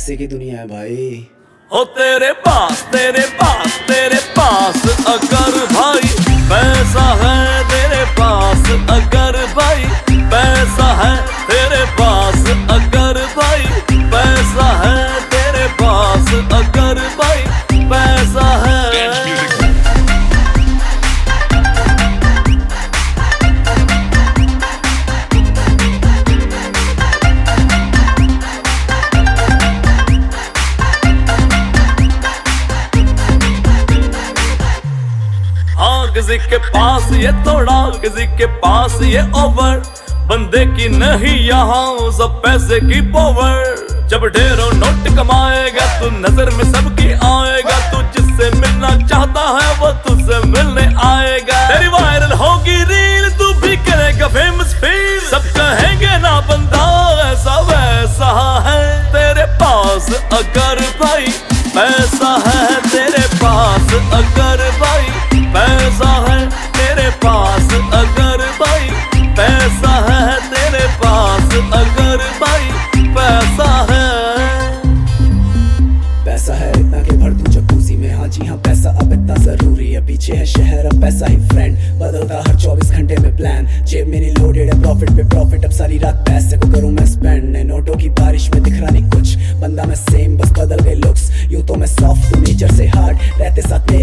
पैसे की दुनिया है भाई। हो तेरे पास अगर भाई पैसा है, तेरे पास अगर भाई पैसा है, तेरे पास अगर भाई पैसा है, तेरे पास अगर भाई पैसा है। किसी के पास ये थोड़ा, किसी के पास ये ओवर, बंदे की नहीं यहाँ सब पैसे की पावर। जब ढेरों नोट कमाएगा तू नजर में सबकी आएगा, तू जिससे मिलना चाहता है वो तुझसे मिलने आएगा। तेरी वायरल होगी रील, तू भी करेगा फेमस फील, सब कहेंगे ना बंदा ऐसा वैसा है। तेरे पास अगर भाई पैसा है, तेरे पास अगर भाई पैसा है, तेरे पास अगर भाई पैसा है, तेरे पास अगर भाई पैसा है। पैसा है इतना के भर दूं जकूजी में, हाँ जी हाँ पैसा अब इतना जरूरी है। पीछे है शहर अब पैसा ही फ्रेंड, बदलता हर 24 घंटे में प्लान। जेब मेरी लोडेड है प्रॉफिट पे प्रॉफिट, अब सारी रात पैसे को करूं मैं स्पेंड। नोटों की बारिश में दिख रहा नहीं कुछ, बंदा मैं सेम बस बदल गए लुक्स। यूं तो मैं सॉफ्ट हूं नेचर से हार्ड, रहते साथ